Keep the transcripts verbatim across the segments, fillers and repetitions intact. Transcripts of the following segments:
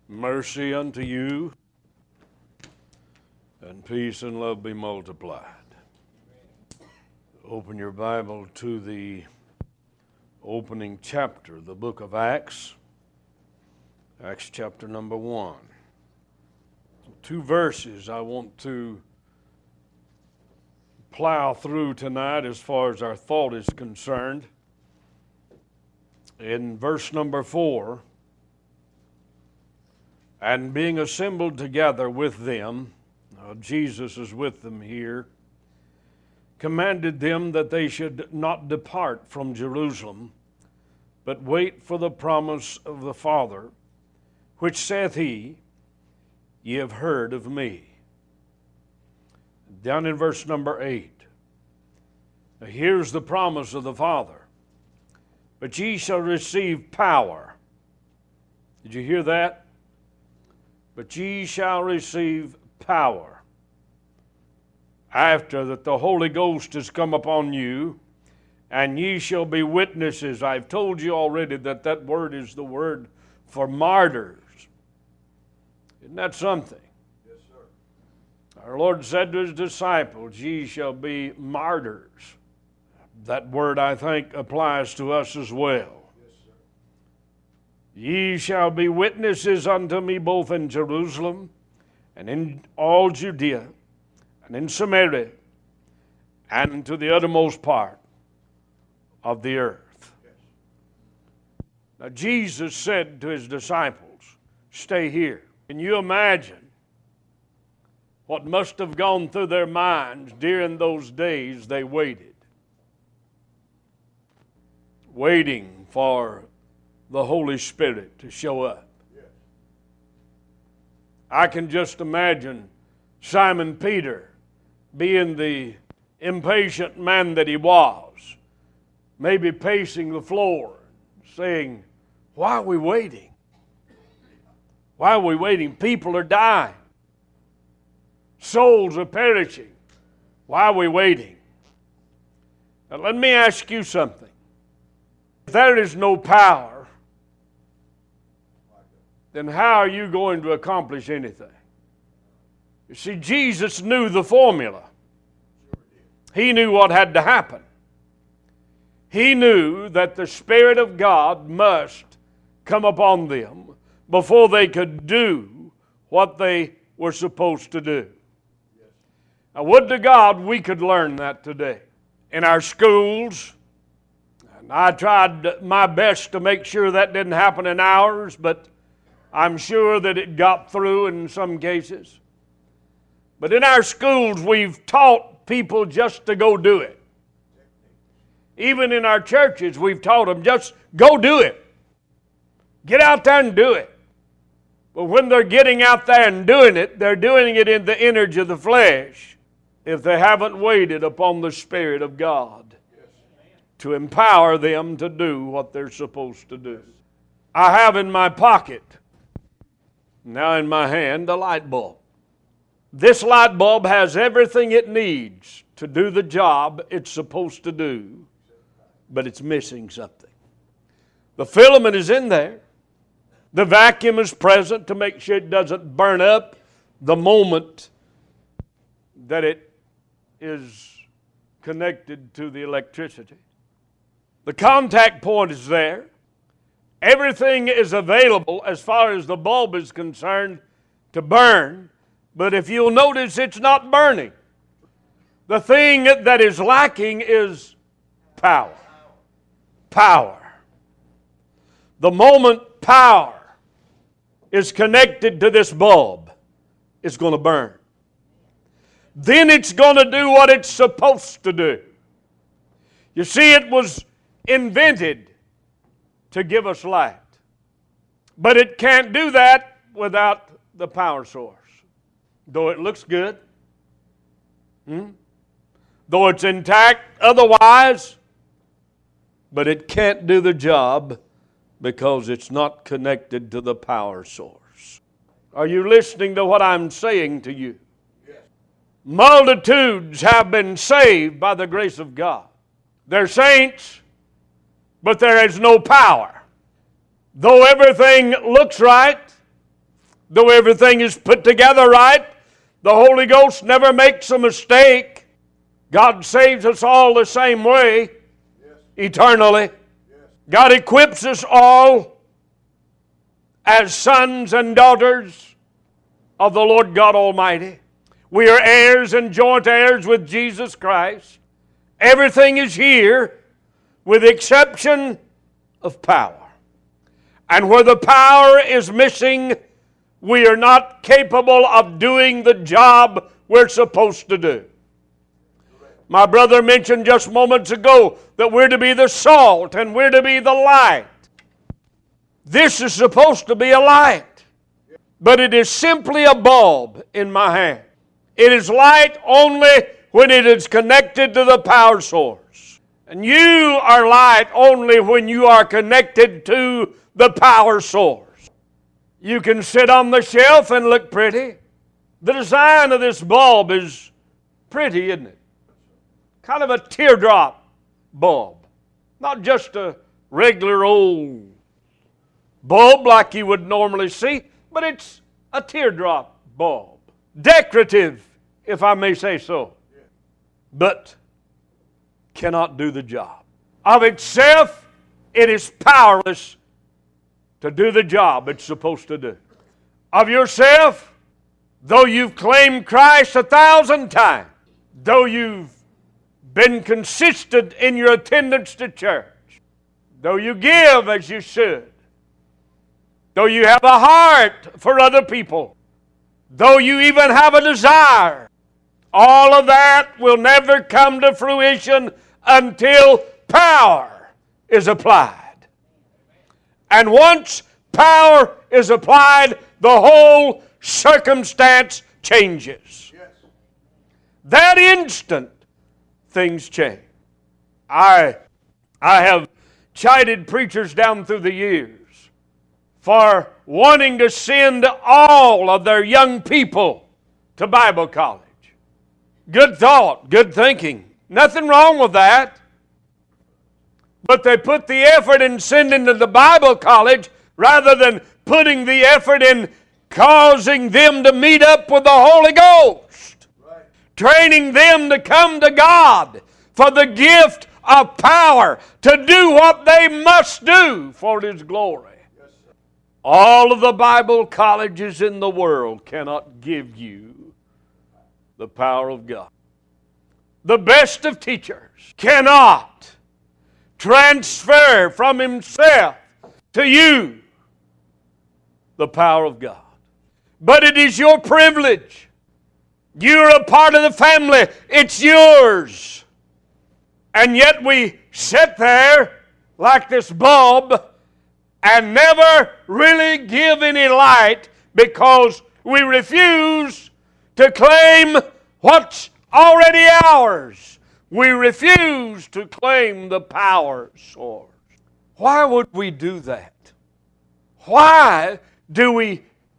Mercy unto you, and peace and love be multiplied. Open your Bible to the opening chapter, the book of Acts, Acts chapter number one. Two verses I want to plow through tonight as far as our thought is concerned. In verse number four, and being assembled together with them, uh, Jesus is with them here, commanded them that they should not depart from Jerusalem, but wait for the promise of the Father, which saith he, Ye have heard of me. Down in verse number eight, now here's the promise of the Father. But ye shall receive power. Did you hear that? But ye shall receive power after that the Holy Ghost has come upon you, and ye shall be witnesses. I've told you already that that word is the word for martyrs. Isn't that something? Yes, sir. Our Lord said to his disciples, ye shall be martyrs. That word, I think, applies to us as well. Ye shall be witnesses unto me both in Jerusalem and in all Judea and in Samaria and to the uttermost part of the earth. Yes. Now Jesus said to his disciples, stay here. Can you imagine what must have gone through their minds during those days they waited? Waiting for the Holy Spirit to show up. Yes. I can just imagine Simon Peter, being the impatient man that he was, maybe pacing the floor, saying, why are we waiting? Why are we waiting? People are dying. Souls are perishing. Why are we waiting? Now let me ask you something. If there is no power, then how are you going to accomplish anything? You see, Jesus knew the formula. He knew what had to happen. He knew that the Spirit of God must come upon them before they could do what they were supposed to do. Now, would to God we could learn that today. In our schools, and I tried my best to make sure that didn't happen in ours, but I'm sure that it got through in some cases. But in our schools, we've taught people just to go do it. Even in our churches, we've taught them just go do it. Get out there and do it. But when they're getting out there and doing it, they're doing it in the energy of the flesh if they haven't waited upon the Spirit of God to empower them to do what they're supposed to do. I have in my pocket, now in my hand, a light bulb. This light bulb has everything it needs to do the job it's supposed to do, but it's missing something. The filament is in there. The vacuum is present to make sure it doesn't burn up the moment that it is connected to the electricity. The contact point is there. Everything is available as far as the bulb is concerned to burn, but if you'll notice, it's not burning. The thing that is lacking is power. Power. The moment power is connected to this bulb, it's going to burn. Then it's going to do what it's supposed to do. You see, it was invented to give us light. But it can't do that without the power source. Though it looks good, hmm? though it's intact otherwise, but it can't do the job because it's not connected to the power source. Are you listening to what I'm saying to you? Yes. Multitudes have been saved by the grace of God. They're saints, but there is no power. Though everything looks right, Though everything is put together right, the Holy Ghost never makes a mistake. God saves us all the same way, yes. eternally. Yes. God equips us all as sons and daughters of the Lord God Almighty. We are heirs and joint heirs with Jesus Christ. Everything is here with the exception of power. And where the power is missing, we are not capable of doing the job we're supposed to do. My brother mentioned just moments ago that we're to be the salt and we're to be the light. This is supposed to be a light, but it is simply a bulb in my hand. It is light only when it is connected to the power source. And you are light only when you are connected to the power source. You can sit on the shelf and look pretty. The design of this bulb is pretty, isn't it? Kind of a teardrop bulb. Not just a regular old bulb like you would normally see, but it's a teardrop bulb. Decorative, if I may say so. But cannot do the job. Of itself, it is powerless to do the job it's supposed to do. Of yourself, though you've claimed Christ a thousand times, though you've been consistent in your attendance to church, though you give as you should, though you have a heart for other people, though you even have a desire, all of that will never come to fruition until power is applied. And once power is applied, the whole circumstance changes. Yes. That instant, things change. I, I have chided preachers down through the years for wanting to send all of their young people to Bible college. Good thought, good thinking. Nothing wrong with that. But they put the effort in sending to the Bible college rather than putting the effort in causing them to meet up with the Holy Ghost. Right. Training them to come to God for the gift of power to do what they must do for His glory. Yes, sir. All of the Bible colleges in the world cannot give you the power of God. The best of teachers cannot transfer from himself to you the power of God. But it is your privilege. You're a part of the family. It's yours. And yet we sit there like this bulb and never really give any light because we refuse to claim what's already ours. We refuse to claim the power source. Why would we do that? Why do we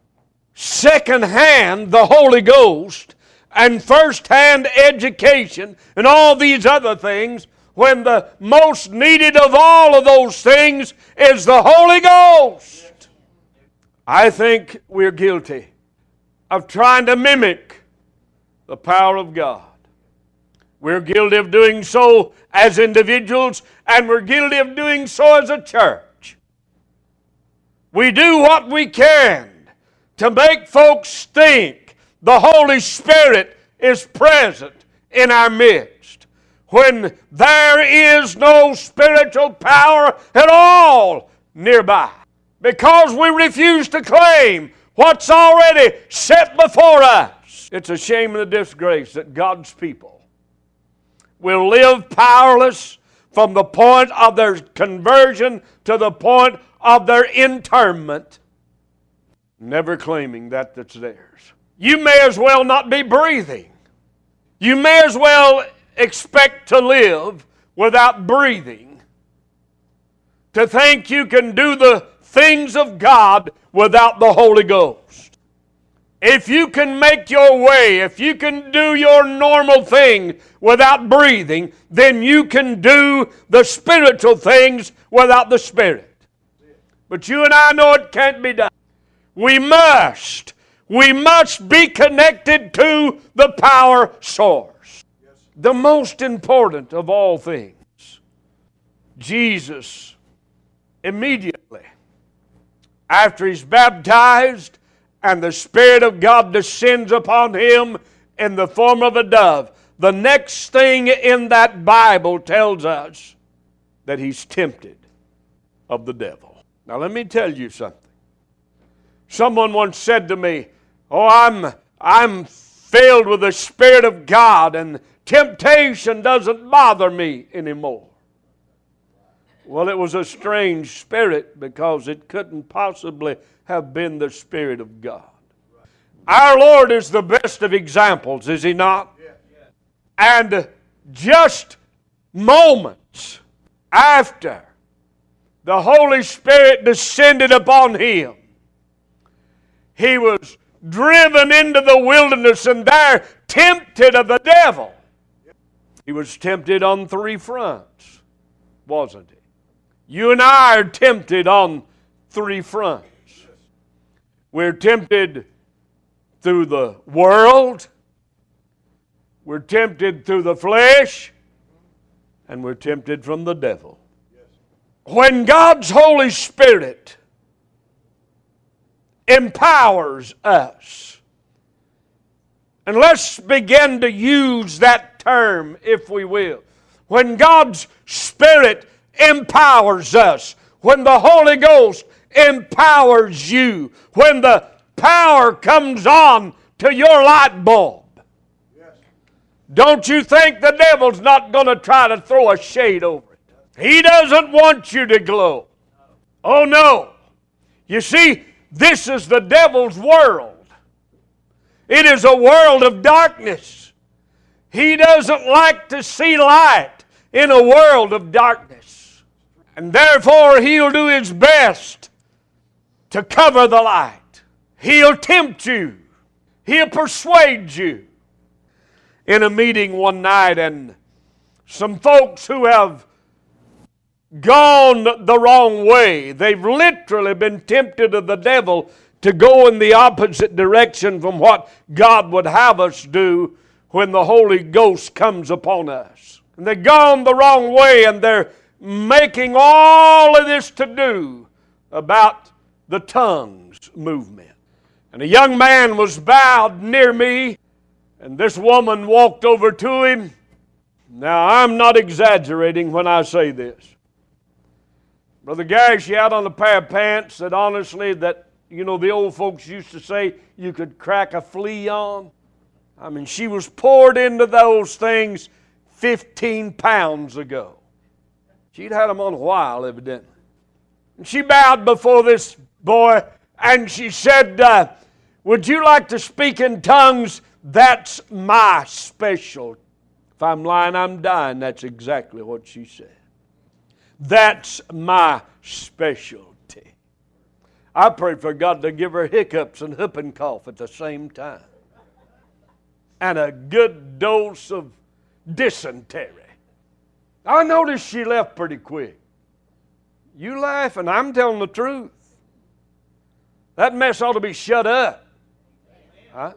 second-hand the Holy Ghost and first-hand education and all these other things when the most needed of all of those things is the Holy Ghost? I think we're guilty of trying to mimic the power of God. We're guilty of doing so as individuals, and we're guilty of doing so as a church. We do what we can to make folks think the Holy Spirit is present in our midst, when there is no spiritual power at all nearby, because we refuse to claim what's already set before us. It's a shame and a disgrace that God's people will live powerless from the point of their conversion to the point of their interment, never claiming that that's theirs. You may as well not be breathing. You may as well expect to live without breathing, to think you can do the things of God without the Holy Ghost. If you can make your way, if you can do your normal thing without breathing, then you can do the spiritual things without the Spirit. But you and I know it can't be done. We must. We must be connected to the power source. The most important of all things. Jesus, immediately after He's baptized and the Spirit of God descends upon Him in the form of a dove, the next thing in that Bible tells us that He's tempted of the devil. Now let me tell you something. Someone once said to me, oh, I'm, I'm filled with the Spirit of God and temptation doesn't bother me anymore. Well, it was a strange spirit because it couldn't possibly have been the Spirit of God. Our Lord is the best of examples, is He not? And just moments after the Holy Spirit descended upon Him, He was driven into the wilderness and there tempted of the devil. He was tempted on three fronts, wasn't he? You and I are tempted on three fronts. We're tempted through the world, we're tempted through the flesh, and we're tempted from the devil. When God's Holy Spirit empowers us, and let's begin to use that term, if we will. When God's Spirit empowers us, when the Holy Ghost empowers you, when the power comes on to your light bulb, yes. Don't you think the devil's not going to try to throw a shade over it? He doesn't want you to glow. Oh no. You see, this is the devil's world. It is a world of darkness. He doesn't like to see light in a world of darkness. And therefore, he'll do his best to cover the light. He'll tempt you. He'll persuade you. In a meeting one night, and some folks who have gone the wrong way, they've literally been tempted of the devil to go in the opposite direction from what God would have us do when the Holy Ghost comes upon us. And they've gone the wrong way, and they're making all of this to do about the tongues movement. And a young man was bowed near me, and this woman walked over to him. Now, I'm not exaggerating when I say this. Brother Gary, she had on a pair of pants that honestly, that, you know, the old folks used to say you could crack a flea on. I mean, she was poured into those things fifteen pounds ago. She'd had them on a while, evidently. And she bowed before this boy, and she said, uh, would you like to speak in tongues? That's my specialty. If I'm lying, I'm dying. That's exactly what she said. That's my specialty. I pray for God to give her hiccups and whooping cough at the same time. And a good dose of dysentery. I noticed she left pretty quick. You laughing, I'm telling the truth. That mess ought to be shut up. Huh?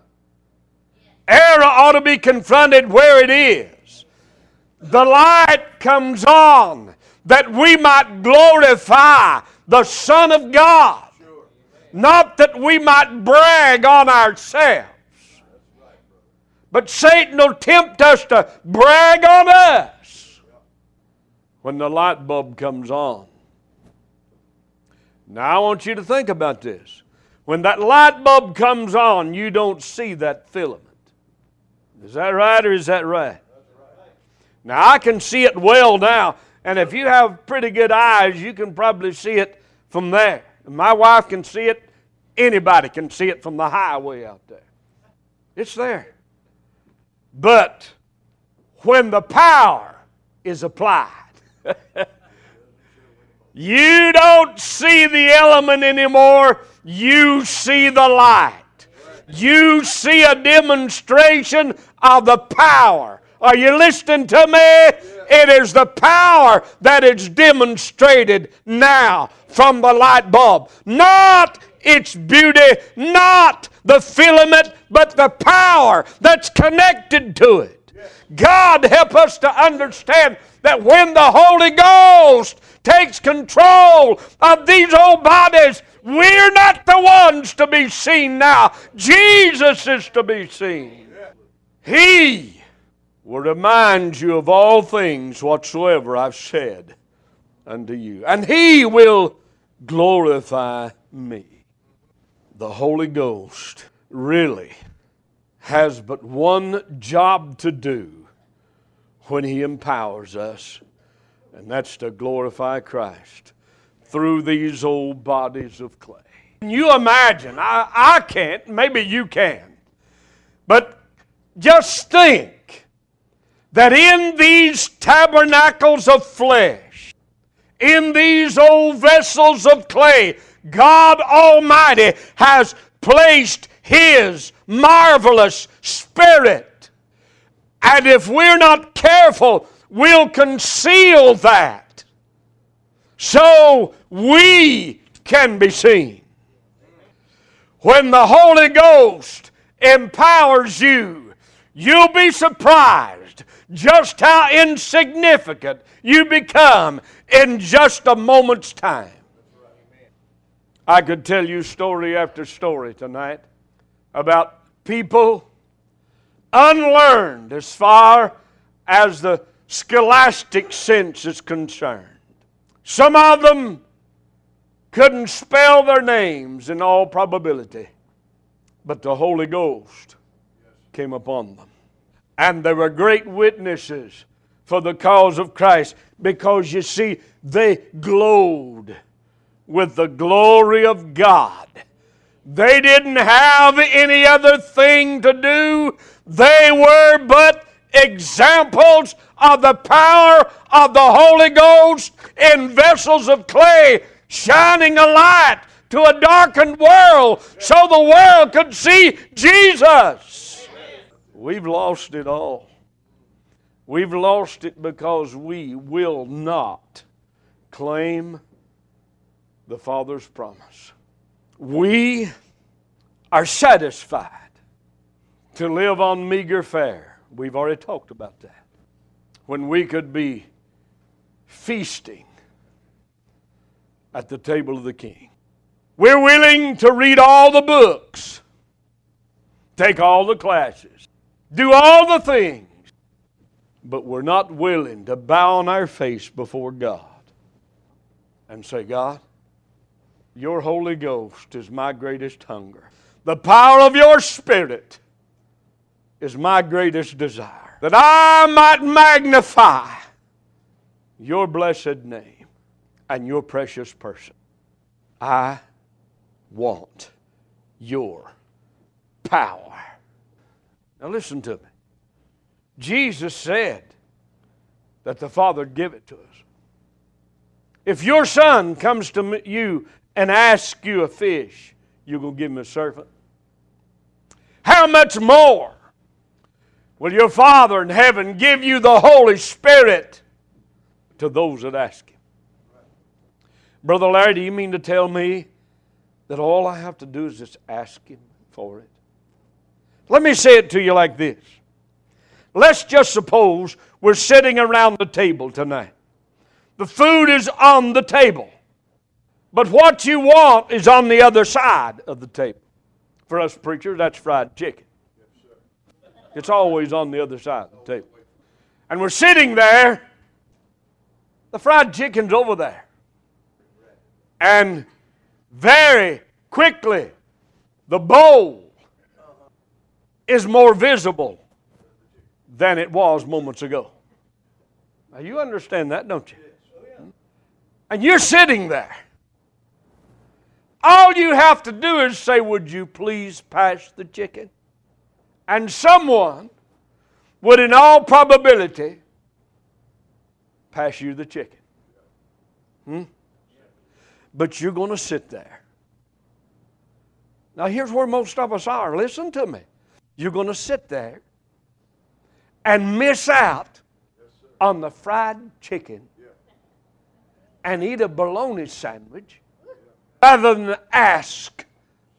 Error ought to be confronted where it is. The light comes on that we might glorify the Son of God. Not that we might brag on ourselves. But Satan will tempt us to brag on us when the light bulb comes on. Now I want you to think about this. When that light bulb comes on, you don't see that filament. Is that right or is that right? Now I can see it well now, and if you have pretty good eyes, you can probably see it from there. And my wife can see it. Anybody can see it from the highway out there. It's there. But when the power is applied, you don't see the element anymore. You see the light. You see a demonstration of the power. Are you listening to me? It is the power that is demonstrated now from the light bulb. Not its beauty, not the filament, but the power that's connected to it. God help us to understand that when the Holy Ghost takes control of these old bodies, we're not the ones to be seen now. Jesus is to be seen. He will remind you of all things whatsoever I've said unto you. And He will glorify me. The Holy Ghost really has but one job to do when He empowers us, and that's to glorify Christ through these old bodies of clay. Can you imagine? I, I can't, maybe you can, but just think that in these tabernacles of flesh, in these old vessels of clay, God Almighty has placed His marvelous Spirit. And if we're not careful, we'll conceal that so we can be seen. When the Holy Ghost empowers you, you'll be surprised just how insignificant you become in just a moment's time. I could tell you story after story tonight about people unlearned as far as the scholastic sense is concerned. Some of them couldn't spell their names in all probability, but the Holy Ghost came upon them. And they were great witnesses for the cause of Christ, because you see, they glowed with the glory of God. They didn't have any other thing to do. They were but examples of the power of the Holy Ghost in vessels of clay, shining a light to a darkened world so the world could see Jesus. We've lost it all. We've lost it because we will not claim the Father's promise. We are satisfied to live on meager fare. We've already talked about that. When we could be feasting at the table of the King. We're willing to read all the books, take all the classes, do all the things, but we're not willing to bow on our face before God and say, God, your Holy Ghost is my greatest hunger. The power of your Spirit is my greatest desire, that I might magnify your blessed name and your precious person. I want your power. Now listen to me. Jesus said that the Father would give it to us. If your son comes to you and asks you a fish, you're going to give him a serpent? How much more will your Father in heaven give you the Holy Spirit to those that ask Him? Brother Larry, do you mean to tell me that all I have to do is just ask Him for it? Let me say it to you like this. Let's just suppose we're sitting around the table tonight. The food is on the table. But what you want is on the other side of the table. For us preachers, that's fried chicken. It's always on the other side of the table. And we're sitting there. The fried chicken's over there. And very quickly, the bowl is more visible than it was moments ago. Now you understand that, don't you? And you're sitting there. All you have to do is say, would you please pass the chicken? And someone would in all probability pass you the chicken. Hmm? But you're going to sit there. Now here's where most of us are. Listen to me. You're going to sit there and miss out on the fried chicken and eat a bologna sandwich rather than ask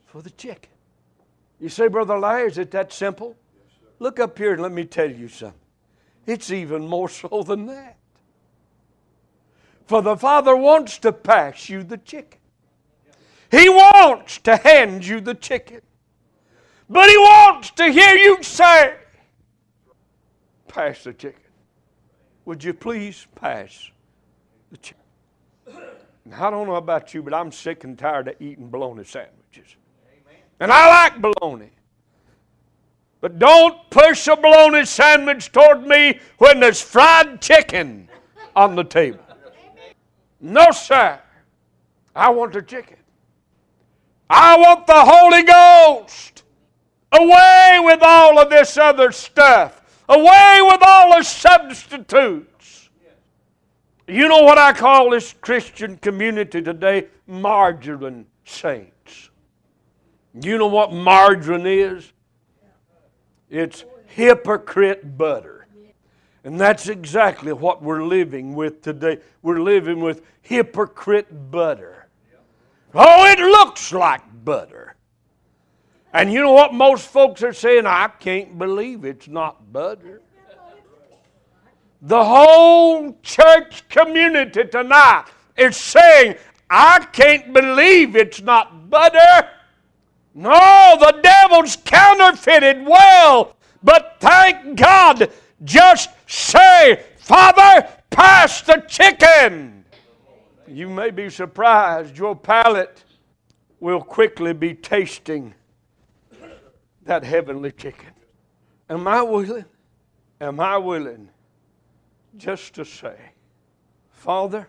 for the chicken. You say, Brother Larry, is it that simple? Look up here and let me tell you something. It's even more so than that. For the Father wants to pass you the chicken. He wants to hand you the chicken. But He wants to hear you say, pass the chicken. Would you please pass the chicken? Now, I don't know about you, but I'm sick and tired of eating bologna sandwiches. And I like bologna. But don't push a bologna sandwich toward me when there's fried chicken on the table. No, sir. I want the chicken. I want the Holy Ghost. Away with all of this other stuff. Away with all the substitutes. You know what I call this Christian community today? Margarine saints. You know what margarine is? It's hypocrite butter. And that's exactly what we're living with today. We're living with hypocrite butter. Oh, it looks like butter. And you know what most folks are saying? I can't believe it's not butter. The whole church community tonight is saying, I can't believe it's not butter. No, the devil's counterfeited well. But thank God, just say, Father, pass the chicken. You may be surprised. Your palate will quickly be tasting that heavenly chicken. Am I willing? Am I willing just to say, Father,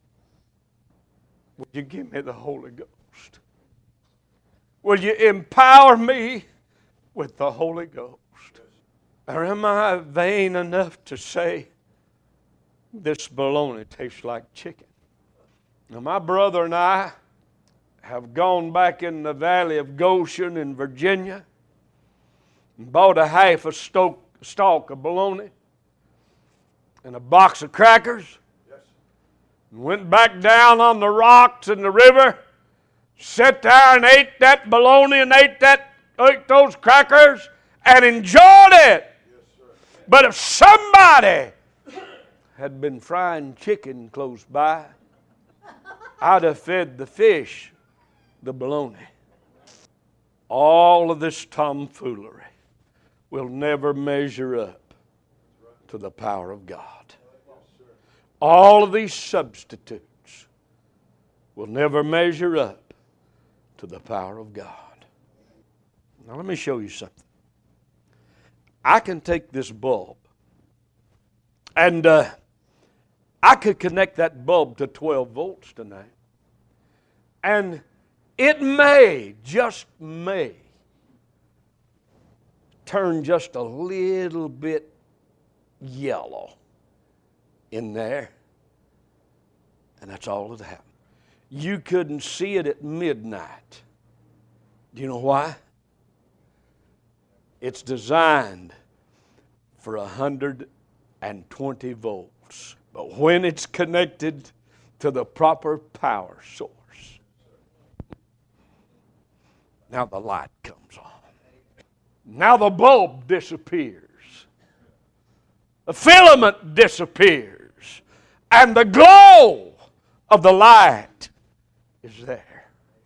will you give me the Holy Ghost? Will you empower me with the Holy Ghost? Or am I vain enough to say, this bologna tastes like chicken? Now, my brother and I have gone back in the valley of Goshen in Virginia and bought a half a stalk, stalk of bologna and a box of crackers. Yes. And went back down on the rocks in the river, sat there and ate that bologna and ate, that, ate those crackers and enjoyed it. But if somebody had been frying chicken close by, I'd have fed the fish the bologna. All of this tomfoolery will never measure up to the power of God. All of these substitutes will never measure up to the power of God. Now let me show you something. I can take this bulb and uh, I could connect that bulb to twelve volts tonight. And it may, just may, turn just a little bit yellow in there. And that's all that happened. You couldn't see it at midnight. Do you know why? It's designed for one hundred twenty volts. But when it's connected to the proper power source, now the light comes on. Now the bulb disappears. The filament disappears. And the glow of the light is there.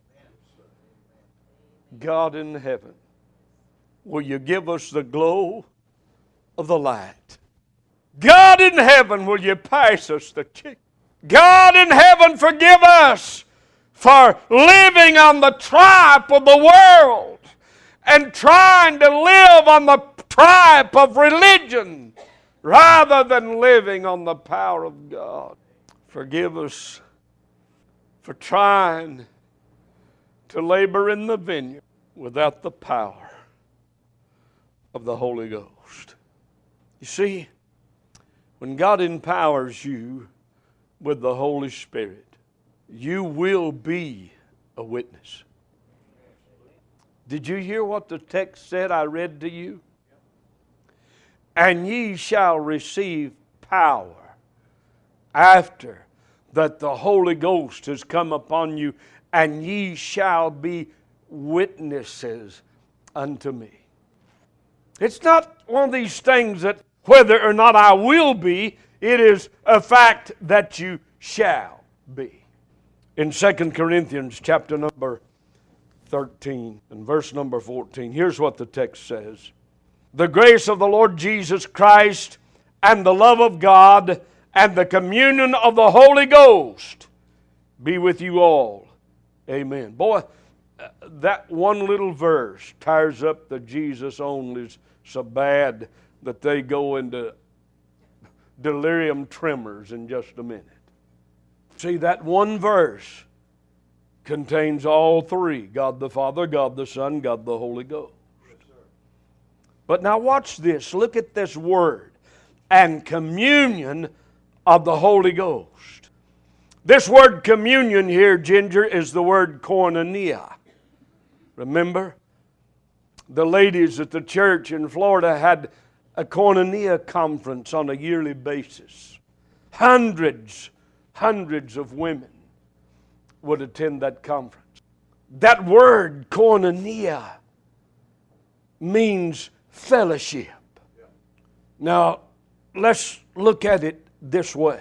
God in heaven, will you give us the glow of the light? God in heaven, will you pass us the chicken? God in heaven, forgive us for living on the tripe of the world and trying to live on the tripe of religion rather than living on the power of God. Forgive us for trying to labor in the vineyard without the power of the Holy Ghost. You see, when God empowers you with the Holy Spirit, you will be a witness. Did you hear what the text said I read to you? And ye shall receive power after that the Holy Ghost has come upon you, and ye shall be witnesses unto me. It's not one of these things that whether or not I will be, it is a fact that you shall be. In Second Corinthians chapter number thirteen and verse number fourteen, here's what the text says. The grace of the Lord Jesus Christ and the love of God and the communion of the Holy Ghost be with you all. Amen. Boy, that one little verse tires up the Jesus onlys so bad that they go into delirium tremors in just a minute. See, that one verse contains all three: God the Father, God the Son, God the Holy Ghost. Yes, sir. But now watch this. Look at this word. And communion of the Holy Ghost. This word communion here, Ginger, is the word koinonia. Remember? The ladies at the church in Florida had a koinonia conference on a yearly basis. Hundreds, hundreds of women would attend that conference. That word koinonia means fellowship. Now, let's look at it this way.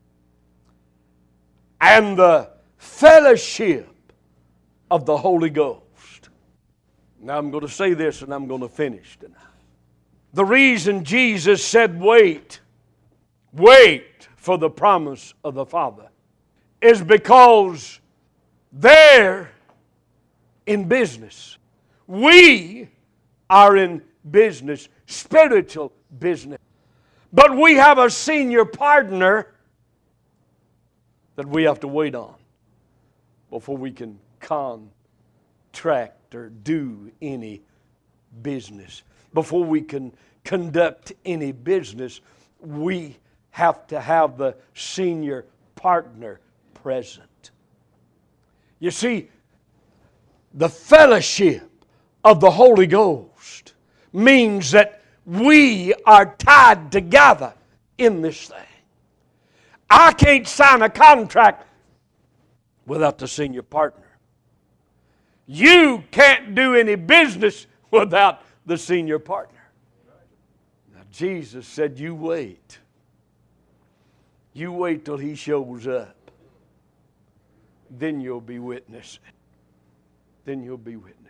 And the fellowship of the Holy Ghost. Now I'm going to say this and I'm going to finish tonight. The reason Jesus said wait, wait for the promise of the Father is because they're in business. We are in business, spiritual business. But we have a senior partner that we have to wait on before we can contract or do any business. Before we can conduct any business, we have to have the senior partner present. You see, the fellowship of the Holy Ghost means that we are tied together in this thing. I can't sign a contract without the senior partner. You can't do any business without the senior partner. Now, Jesus said, you wait. You wait till He shows up. Then you'll be witnesses. Then you'll be witnesses.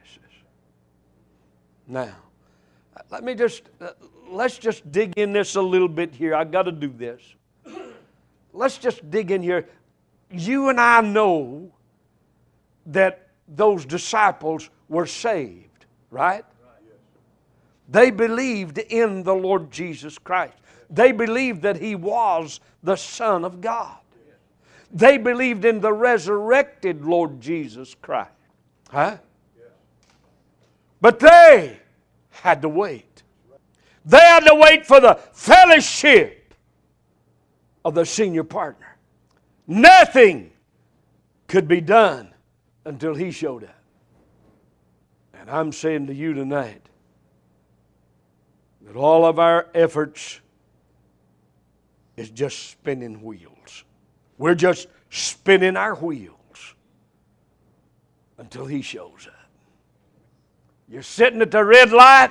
Now, let me just, uh, let's just dig in this a little bit here. I've got to do this. Let's just dig in here. You and I know that those disciples were saved, right? They believed in the Lord Jesus Christ. They believed that He was the Son of God. They believed in the resurrected Lord Jesus Christ. Huh? But they had to wait. They had to wait for the fellowship of the senior partner. Nothing could be done until He showed up. And I'm saying to you tonight that all of our efforts is just spinning wheels. We're just spinning our wheels until He shows up. You're sitting at the red light,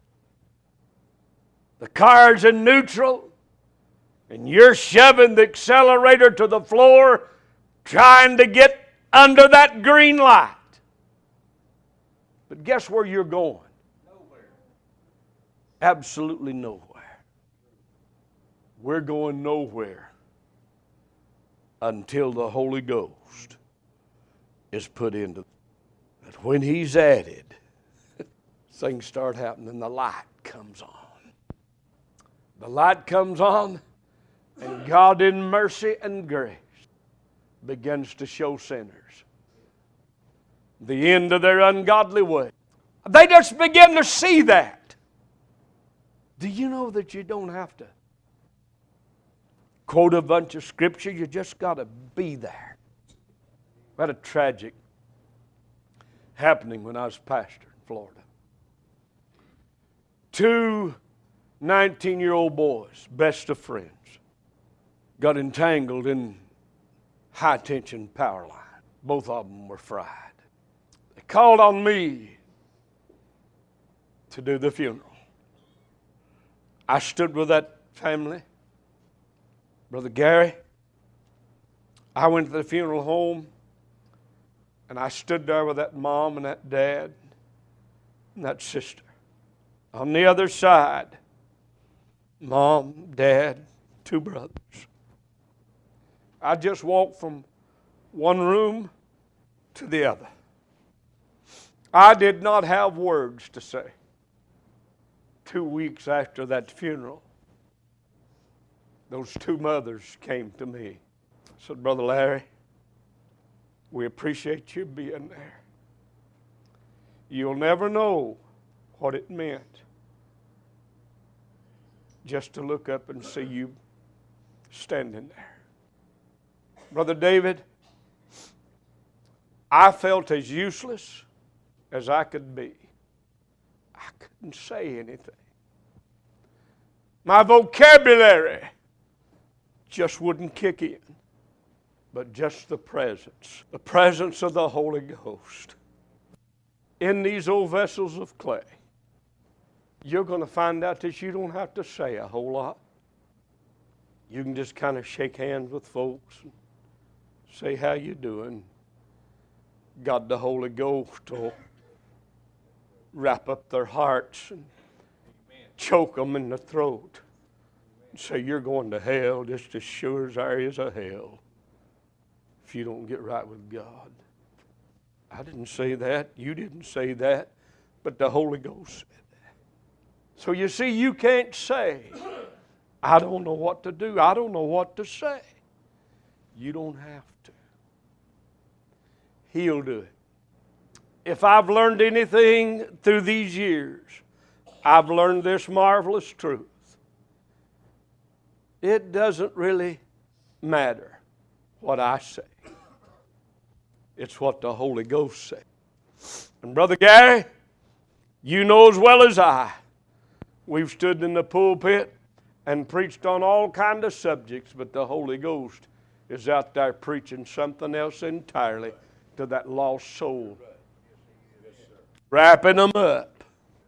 the car's in neutral, and you're shoving the accelerator to the floor trying to get under that green light. But guess where you're going? Nowhere. Absolutely nowhere. We're going nowhere until the Holy Ghost is put into. But when He's added, things start happening. The light comes on. The light comes on, and God in mercy and grace begins to show sinners the end of their ungodly way. They just begin to see that. Do you know that you don't have to quote a bunch of scripture? You just got to be there. I had a tragic happening when I was pastor in Florida. Two nineteen-year-old boys, best of friends, got entangled in high-tension power line. Both of them were fried. They called on me to do the funeral. I stood with that family. Brother Gary, I went to the funeral home, and I stood there with that mom and that dad and that sister. On the other side, mom, dad, two brothers. I just walked from one room to the other. I did not have words to say. Two weeks after that funeral, those two mothers came to me. I said, Brother Larry, we appreciate you being there. You'll never know what it meant just to look up and see you standing there. Brother David, I felt as useless as I could be. I couldn't say anything. My vocabulary just wouldn't kick in. But just the presence, the presence of the Holy Ghost in these old vessels of clay. You're going to find out that you don't have to say a whole lot. You can just kind of shake hands with folks and say, how you doing? God the Holy Ghost will wrap up their hearts and choke them in the throat and say, you're going to hell just as sure as there is a hell if you don't get right with God. I didn't say that. You didn't say that. But the Holy Ghost said that. So you see, you can't say, I don't know what to do. I don't know what to say. You don't have to. He'll do it. If I've learned anything through these years, I've learned this marvelous truth. It doesn't really matter what I say. It's what the Holy Ghost says. And Brother Gary, you know as well as I, we've stood in the pulpit and preached on all kinds of subjects, but the Holy Ghost is out there preaching something else entirely to that lost soul. Wrapping them up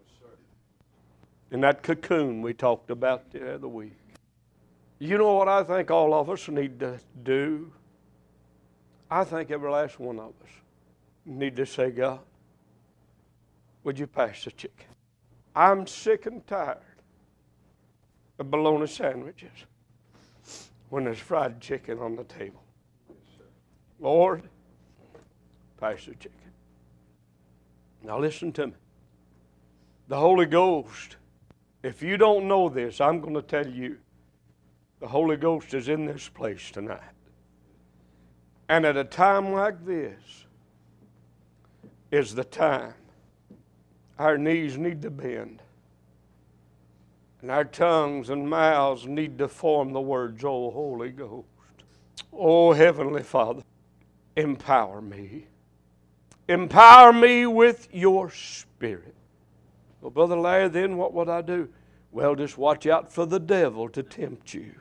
in that cocoon we talked about the other week. You know what I think all of us need to do? I think every last one of us need to say, God, would you pass the chicken? I'm sick and tired of bologna sandwiches when there's fried chicken on the table. Lord, pass the chicken. Now listen to me. The Holy Ghost, if you don't know this, I'm going to tell you, the Holy Ghost is in this place tonight. And at a time like this is the time our knees need to bend. And our tongues and mouths need to form the words, oh, Holy Ghost. Oh, Heavenly Father, empower me. Empower me with your Spirit. Well, Brother Larry, then what would I do? Well, just watch out for the devil to tempt you.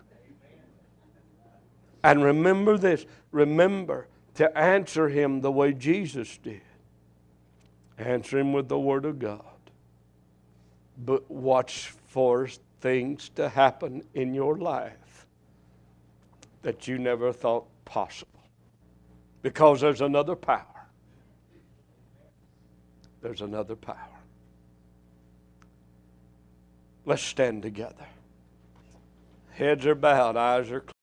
And remember this. Remember to answer him the way Jesus did. Answer him with the Word of God. But watch for things to happen in your life that you never thought possible. Because there's another power. There's another power. Let's stand together. Heads are bowed, eyes are closed.